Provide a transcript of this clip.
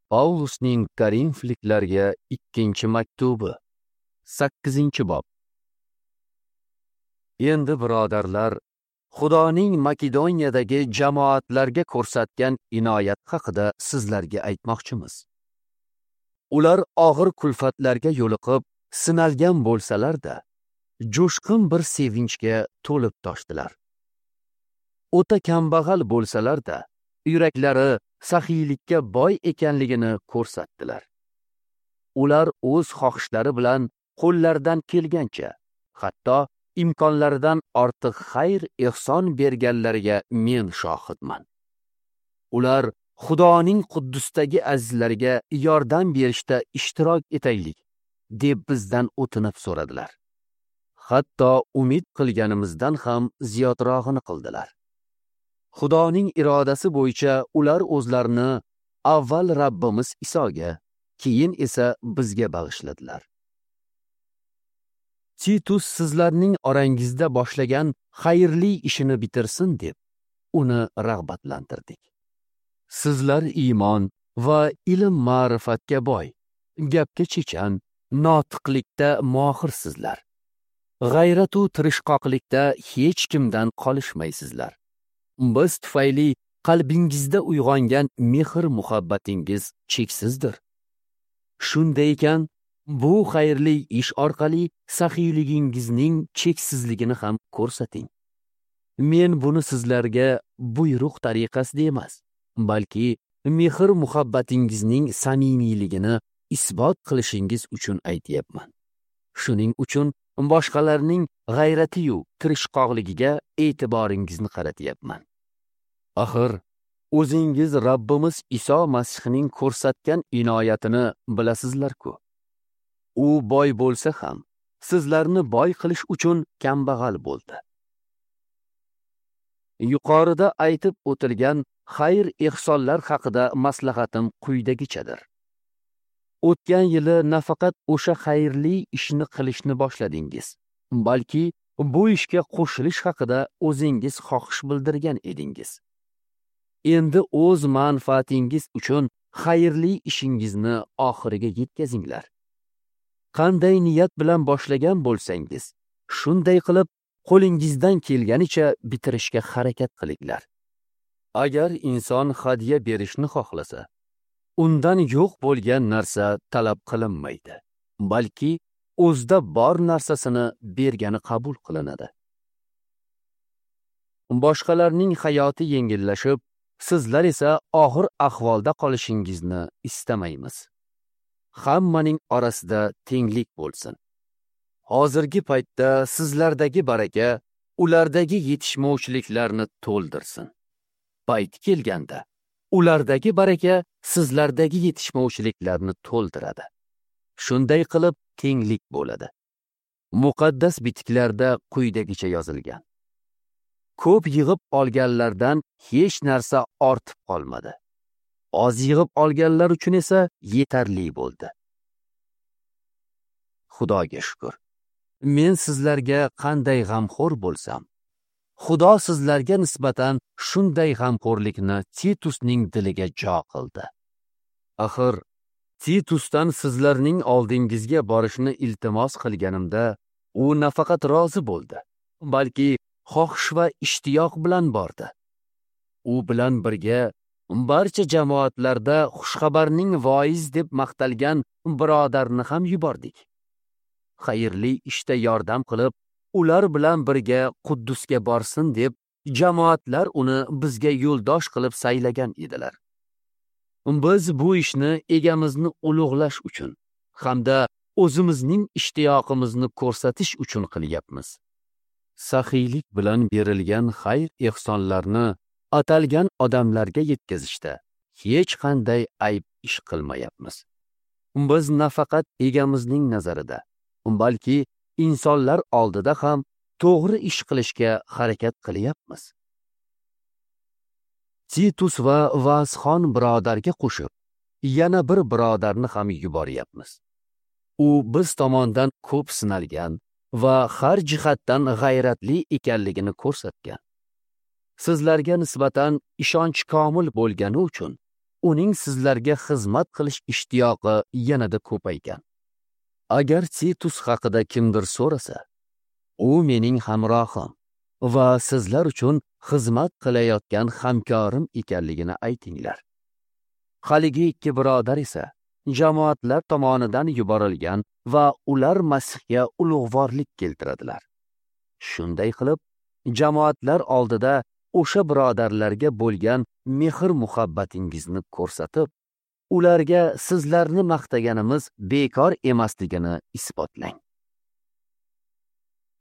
Pavlusning Korinfliklarga 2-maktubi 8-bob. Endi birodarlar, Xudoning Makedoniyadagi jamoatlarga ko'rsatgan inoyat haqida sizlarga aytmoqchimiz. Ular og'ir kulfatlarga yo'liqib, sinalgan bo'lsalar-da, jo'shqin bir sevinchga to'lib toshdilar. O'ta kambag'al bo'lsalar-da, yuraklari saxiylikka boy ekanligini ko'rsatdilar. Ular o'z xohishlari bilan qo'llaridan kelgancha, hatto imkonlaridan ortiq xayr ehson berganlariga men shohidman. Ular Xudoning Quddusdagi azizlariga yordam berishda ishtirok etaylik deb bizdan o'tinib so'radilar. Hatto umid qilganimizdan ham ziyodrog'ini qildilar. Xudoning irodasi bo'yicha ular o'zlarini avval Rabbimiz Isoga, keyin esa bizga bag'ishladilar. Titus sizlarning orangizda boshlagan xayrli ishini bitirsin deb uni rag'batlantirdik. Sizlar iymon va ilm ma'rifatga boy, gapga chechan, notiqlikda mohirsizlar. G'ayrat va tirishqoqlikda hech kimdan qolishmaysizlar. Biz tufayli qalbingizda uyg'ongan mehr muhabbatingiz cheksizdir. Shunday ekan, bu xayrli ish orqali saxiyligingizning cheksizligini ham ko'rsating. Men buni sizlarga buyruq tariqasida emas, balki mehr muhabbatingizning samimiyligini isbot qilishingiz uchun aytyapman. Shuning uchun boshqalarning g'ayrati-yu tirishqoqligiga e'tiboringizni qaratyapman. Axir o'zingiz Rabbimiz Iso Masihning ko'rsatgan inoyatini bilasizlar-ku. U boy bo'lsa ham sizlarni boy qilish uchun kambag'al bo'ldi. Yuqorida aytib o'tilgan xayr ehsonlar haqida maslahatim quyidagichadir. O'tgan yili nafaqat o'sha xayrli ishni qilishni boshladingiz, balki bu ishga qo'shilish haqida o'zingiz xohish bildirgan edingiz. Endi o'z manfaatingiz uchun xayrli ishingizni oxiriga yetkazinglar. Qanday niyat bilan boshlagan bo'lsangiz, shunday qilib qo'lingizdan kelganicha bitirishga harakat qilinglar. Agar inson hadya berishni xohlasa, undan yo'q bo'lgan narsa talab qilinmaydi, balki o'zida bor narsasini bergani qabul qilinadi. Boshqalarning hayoti yengillashib, sizlar esa og'ir ahvolda qolishingizni istamaymiz. Hammaning orasida tenglik bo'lsin. Hozirgi paytda sizlardagi baraka ulardagi yetishmovchiliklarni to'ldirsin. Payt kelganda ulardagi baraka sizlardagi yetishmovchiliklarni to'ldiradi. Shunday qilib tenglik bo'ladi. Muqaddas bitiklarda quyidagicha yozilgan: ko'p yig'ib olganlardan hech narsa ortib qolmadi. Oz yig'ib olganlar uchun esa yetarli bo'ldi. Xudoga shukr. Men sizlarga qanday g'amxo'r bo'lsam, Xudo sizlarga nisbatan shunday g'amxo'rlikni Titusning diliga jo qildi. Axir Titusdan sizlarning oldingizga borishni iltimos qilganimda, u nafaqat rozi bo'ldi, balki xohish va ishtiyoq bilan bordi. U bilan birga barcha jamoatlarda xushxabarning voiz deb maqtalgan birodarni ham yubordik. Xayrli ishda yordam qilib, ular bilan birga Quddusga borsin deb jamoatlar uni bizga yo'ldosh qilib saylagan edilar. Biz bu ishni egamizni ulug'lash uchun hamda o'zimizning ishtiyoqimizni ko'rsatish uchun qilyapmiz. Saxiylik bilan berilgan xayr ehsonlarni atalgan odamlarga yetkazishda hech qanday ayb ish qilmayapmiz. Biz nafaqat egamizning nazarida, balki insonlar oldida ham to'g'ri ish qilishga harakat qilyapmiz. Titus va Vazxon birodarga qo'shib, yana bir birodarni ham yuboryapmiz. U biz tomondan ko'p sinalgan va har jihatdan g'ayratli ekanligini ko'rsatgan. Sizlarga nisbatan ishonch komil bo'lgani uchun uning sizlarga xizmat qilish ishtiyoqi yanada ko'paygan. Agar Titus haqida kimdir so'rasa, u mening hamrohim va sizlar uchun xizmat qilayotgan hamkorim ekanligini aytinglar. Haligi ikki birodar esa jamoatlar tomonidan yuborilgan va ular Masihga ulug'vorlik keltiradilar. Shunday qilib, jamoatlar oldida o'sha birodarlarga bo'lgan mehr-muhabbatingizni ko'rsatib, ularga sizlarni maqtaganimiz bekor emasligini isbotlang.